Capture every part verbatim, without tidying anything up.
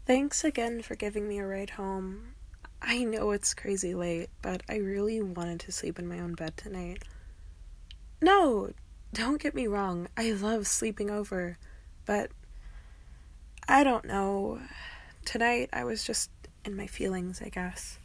Thanks again for giving me a ride home. I know it's crazy late, but I really wanted to sleep in my own bed tonight. No, don't get me wrong, I love sleeping over, but I don't know. Tonight I was just in my feelings, I guess.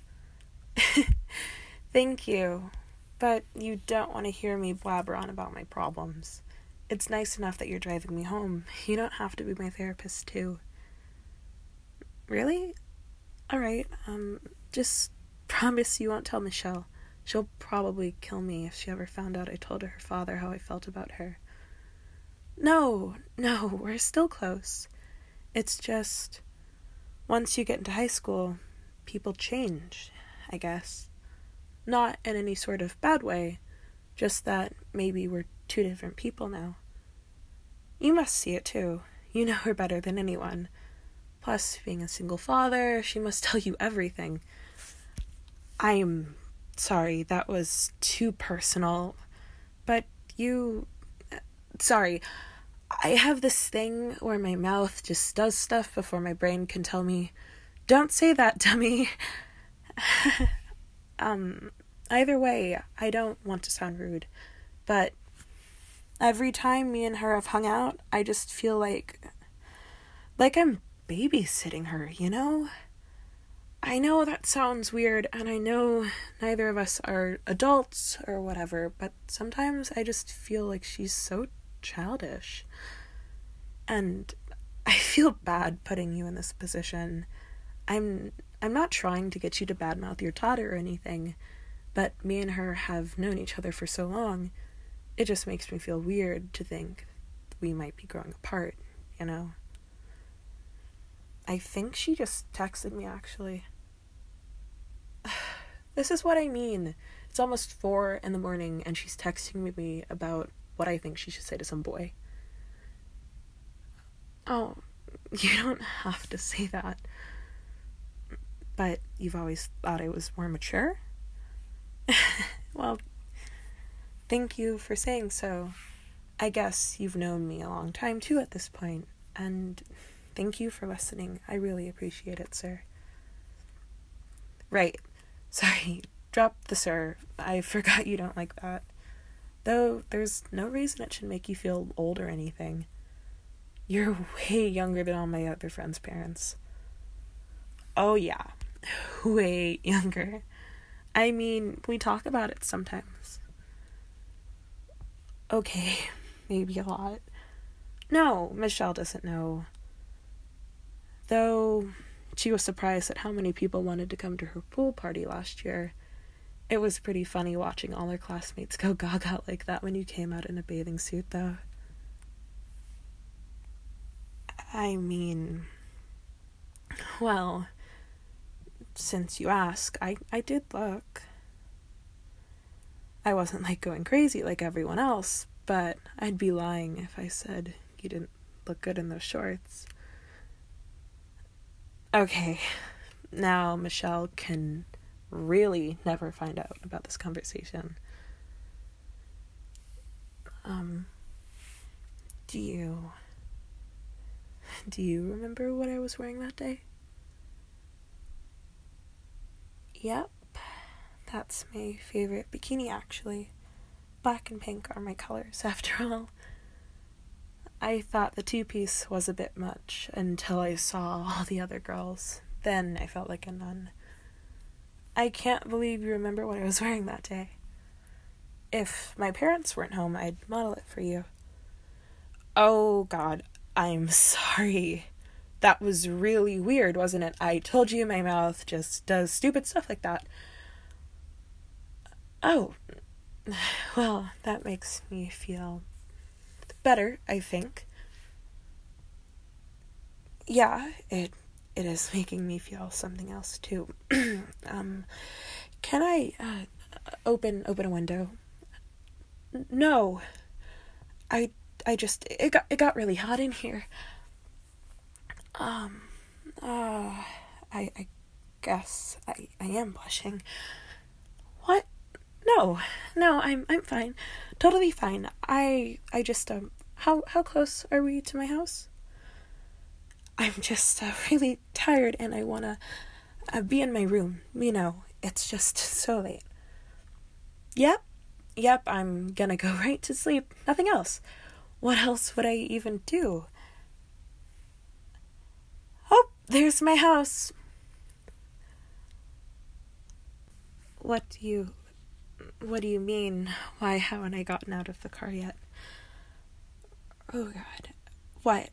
Thank you, but you don't want to hear me blabber on about my problems. It's nice enough that you're driving me home. You don't have to be my therapist, too. Really? Alright, um, just promise you won't tell Michelle. She'll probably kill me if she ever found out I told her father how I felt about her. No, no, we're still close. It's just, once you get into high school, people change, I guess. Not in any sort of bad way, just that maybe we're two different people now. You must see it too. You know her better than anyone. Plus, being a single father, she must tell you everything. I'm sorry, that was too personal. But you... Sorry, I have this thing where my mouth just does stuff before my brain can tell me, don't say that, dummy. um, either way, I don't want to sound rude, but every time me and her have hung out, I just feel like... like I'm babysitting her, you know? I know that sounds weird, and I know neither of us are adults or whatever, but sometimes I just feel like she's so childish. And I feel bad putting you in this position. I'm I'm not trying to get you to badmouth your daughter or anything, but me and her have known each other for so long, it just makes me feel weird to think we might be growing apart, you know? I think she just texted me, actually. This is what I mean. It's almost four in the morning, and she's texting me about what I think she should say to some boy. Oh, you don't have to say that. But you've always thought I was more mature? Well, thank you for saying so. I guess you've known me a long time, too, at this point, and... thank you for listening. I really appreciate it, sir. Right. Sorry. Drop the sir. I forgot you don't like that. Though, there's no reason it should make you feel old or anything. You're way younger than all my other friends' parents. Oh, yeah. Way younger. I mean, we talk about it sometimes. Okay. Maybe a lot. No, Michelle doesn't know. Though she was surprised at how many people wanted to come to her pool party last year. It was pretty funny watching all her classmates go gaga like that when you came out in a bathing suit, though. I mean, well, since you ask, I, I did look. I wasn't, like, going crazy like everyone else, but I'd be lying if I said you didn't look good in those shorts. Okay, now Michelle can really never find out about this conversation. Um, do you, do you remember what I was wearing that day? Yep, that's my favorite bikini, actually. Black and pink are my colors, after all. I thought the two-piece was a bit much until I saw all the other girls. Then I felt like a nun. I can't believe you remember what I was wearing that day. If my parents weren't home, I'd model it for you. Oh, God, I'm sorry. That was really weird, wasn't it? I told you my mouth just does stupid stuff like that. Oh, well, that makes me feel... better, I think. Yeah, it it is making me feel something else too. um, can I uh, open open a window? N- no, I I just it got it got really hot in here. Um, uh, I I guess I I am blushing. What? No, no, I'm I'm fine, totally fine. I I just um, how how close are we to my house? I'm just uh, really tired and I want to uh, be in my room. You know, it's just so late. Yep, yep, I'm gonna go right to sleep. Nothing else. What else would I even do? Oh, there's my house. What do you... What do you mean? Why haven't I gotten out of the car yet? Oh, God. What?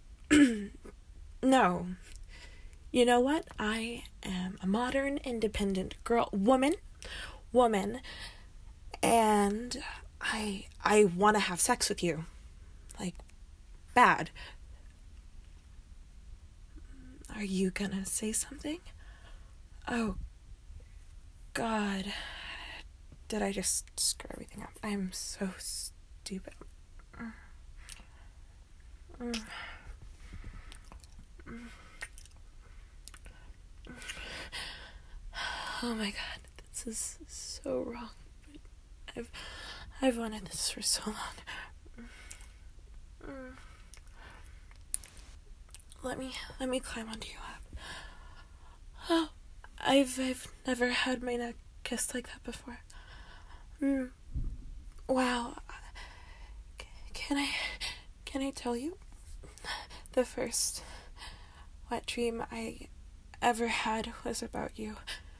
No. You know what? I am a modern, independent girl, woman, woman, and I, I want to have sex with you. Like, bad. Are you gonna say something? Oh, God. Did I just screw everything up? I'm so stupid. Oh my God, this is so wrong. I've I've wanted this for so long. Let me let me climb onto your lap. Oh, I've I've never had my neck kissed like that before. Mm. Wow. Can I can I tell you? The first wet dream I ever had was about you.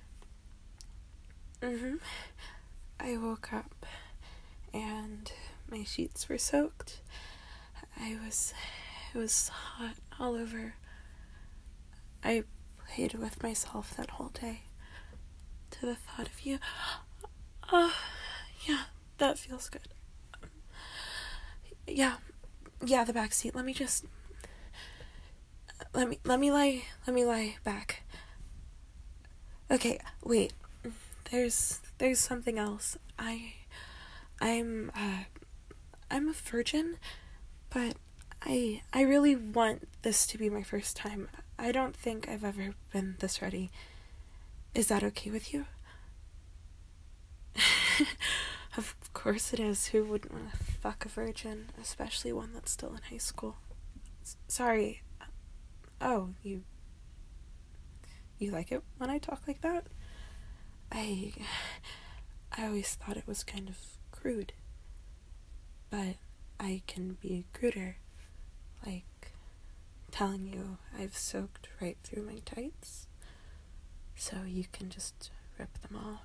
Mm-hmm. I woke up and my sheets were soaked. I was it was hot all over. I played with myself that whole day to the thought of you. Oh, yeah, that feels good. Yeah, yeah, the back seat. Let me just let me let me lie let me lie back. Okay, wait. There's there's something else. I I'm uh I'm a virgin, but I I really want this to be my first time. I don't think I've ever been this ready. Is that okay with you? Of course it is. Who wouldn't want to fuck a virgin, especially one that's still in high school? S- sorry. Oh, you you like it when I talk like that? I I always thought it was kind of crude. But I can be cruder. Like telling you I've soaked right through my tights, so you can just rip them off.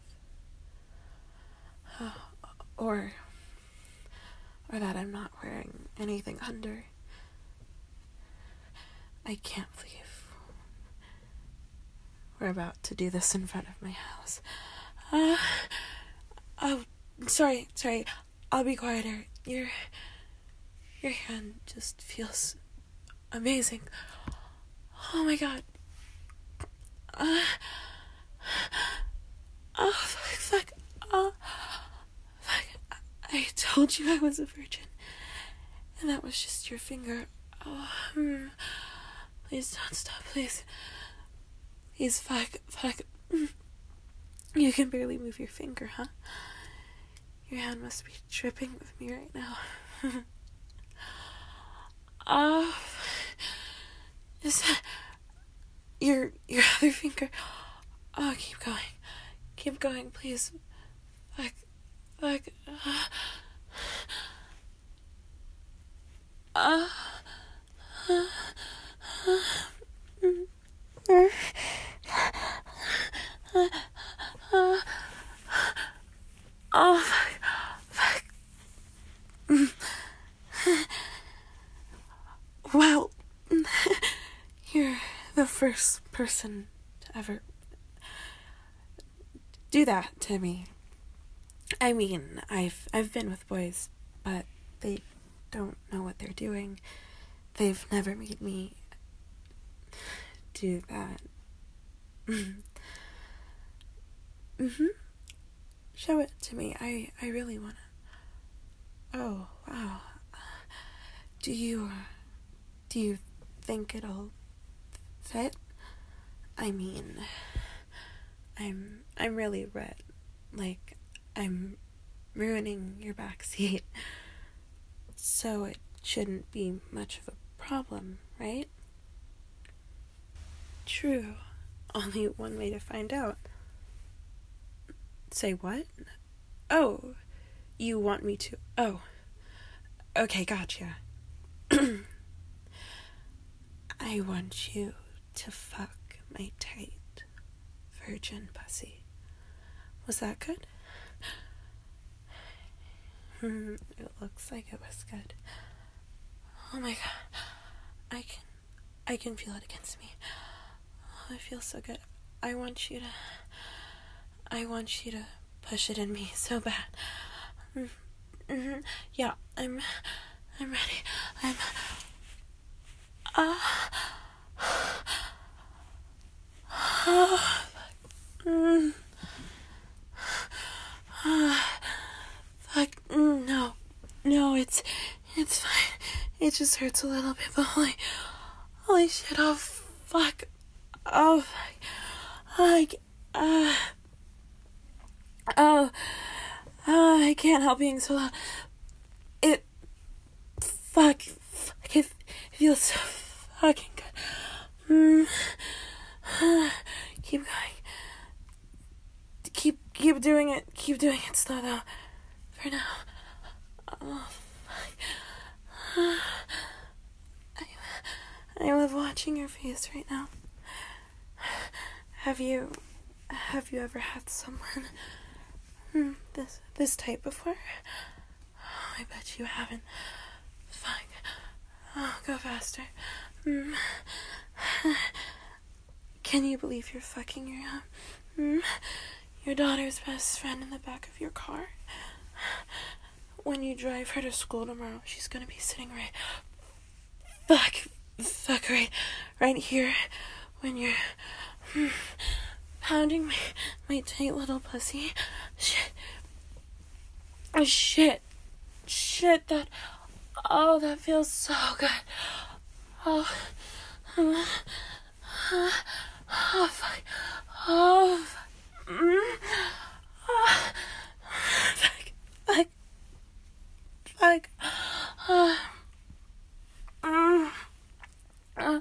Or, or that I'm not wearing anything under. I can't believe we're about to do this in front of my house. Uh, oh, sorry, sorry. I'll be quieter. Your, your hand just feels amazing. Oh my God. Uh, oh, fuck, fuck. Oh, fuck. I told you I was a virgin. And that was just your finger. Oh, hmm. Please don't stop, please. Please, fuck, fuck. You can barely move your finger, huh? Your hand must be dripping with me right now. Oh, is that your your other finger? Oh, keep going, keep going, please. Fuck, fuck. Uh, uh, uh, oh, fuck, fuck. Wow, you're the first person to ever do that to me. I mean, I've I've been with boys, but they don't know what they're doing. They've never made me do that. Mm-hmm. Show it to me. I, I really wanna. Oh, wow. Do you, do you think it'll fit? I mean, I'm, I'm really red. Like, I'm ruining your backseat. So it shouldn't be much of a problem, right? True. Only one way to find out. Say what? Oh, you want me to... Oh. Okay, gotcha. I want you to fuck my tight virgin pussy. Was that good? Hmm, it looks like it was good. Oh my god. I can... I can feel it against me. Oh, it feels so good. I want you to... I want you to push it in me so bad. Mm-hmm. Yeah, I'm... I'm ready. I'm... Ah... Uh, oh, mm, uh, fuck, mm, no, no, it's, it's fine, it just hurts a little bit, but holy, holy shit, oh, fuck, oh, fuck, like, uh, oh, oh, I can't help being so loud, it, fuck, fuck, it feels so fucking good, mm. Keep going. Keep keep doing it. Keep doing it slow though. For now. Oh, I, I love watching your face right now. Have you have you ever had someone hmm, this this type before? Oh, I bet you haven't. Fuck. Oh, go faster. Mm. Can you believe you're fucking your, um, your daughter's best friend in the back of your car? When you drive her to school tomorrow, she's gonna be sitting right... Fuck. Fuck, right, right here. When you're hmm, pounding my, my tight little pussy. Shit. Oh, shit. Shit, that... Oh, that feels so good. Oh. Uh, uh, Oh, fuck. Oh, fuck. Mm. Oh. Fuck. Fuck. Fuck. Oh. Mm. Oh.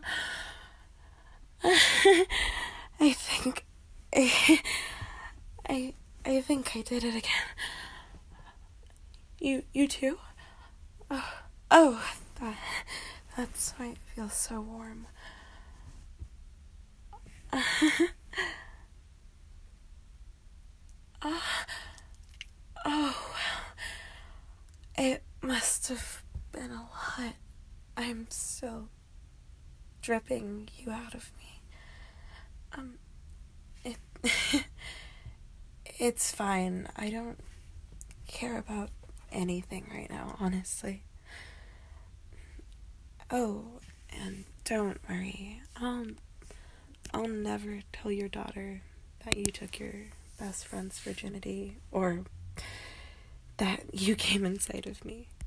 I think... I, I... I think I did it again. You... You too? Oh. Oh. That, that's why it feels so warm. uh, oh, it must have been a lot. I'm still dripping you out of me. Um, it, it's fine. I don't care about anything right now, honestly. Oh, and don't worry. I'll I'll never tell your daughter that you took your best friend's virginity or that you came inside of me.